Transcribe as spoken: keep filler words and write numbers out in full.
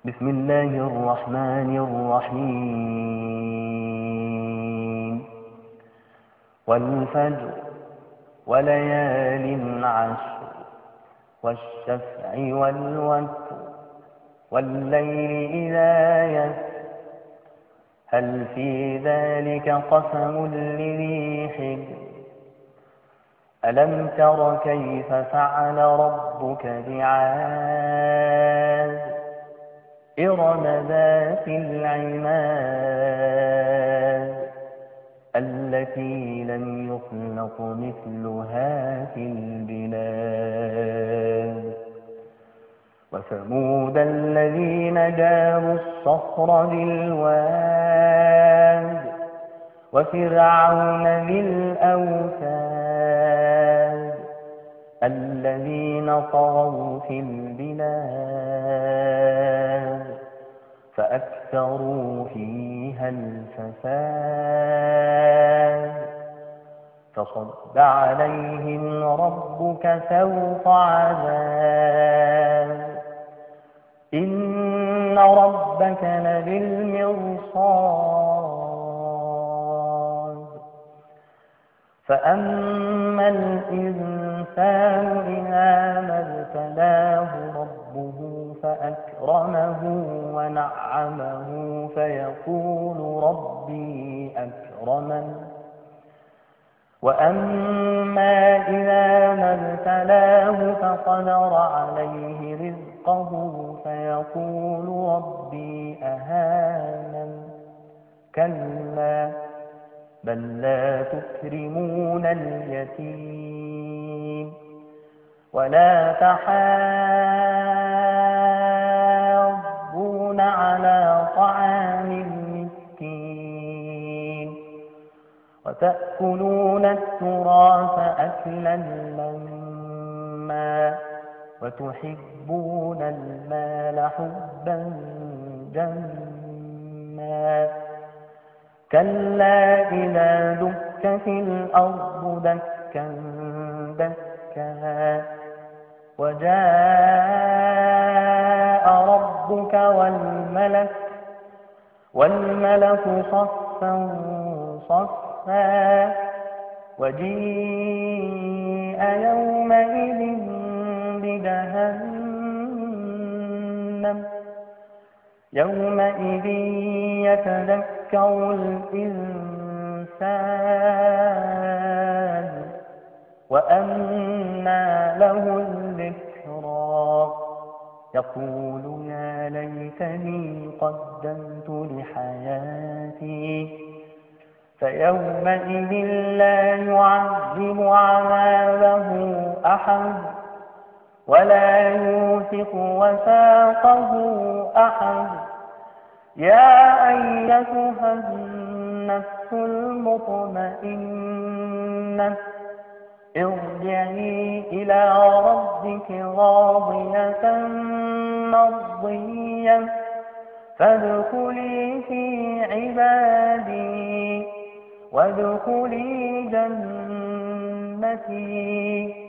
بسم الله الرحمن الرحيم والفجر وليال عشر والشفع والوتر والليل إذا يسر هل في ذلك قسم لذي حجر ألم تر كيف فعل ربك بعاد إرم ذات العماد التي لم يخلق مثلها في البلاد وثمود الذين جابوا الصخر بالواد وفرعون ذي الأوتاد الذين طغوا في البلاد فأكثروا فيها الفساد فصب عليهم ربك سوط عذاب إن ربك لبالمرصاد فأما الإنسان إذا ما ابتلاه ربه فأكرمه ونعمه فيقول ربي أكرمن وأما إذا ما ابتلاه فقدر عليه رزقه فيقول ربي أهانن كلا بل لا تكرمون اليتيم ولا تحاضون على طعام المسكين وتأكلون التراث أكلا لما وتحبون المال حبا جما كلا إذا دكت الأرض دكا دكا وجاء ربك والملك والملك صفا صفا وجيء يومئذ بجهنم يومئذ يتذكر الإنسان وأنى له الذكرى يقول يا ليتني قدمت لحياتي فيومئذ لا يعذب عذابه أحد ولا يوثق وثاقه أحد يا أيتها النفس المطمئنة ارجعي إلى ربك راضية مرضية فادخلي في عبادي وادخلي جنتي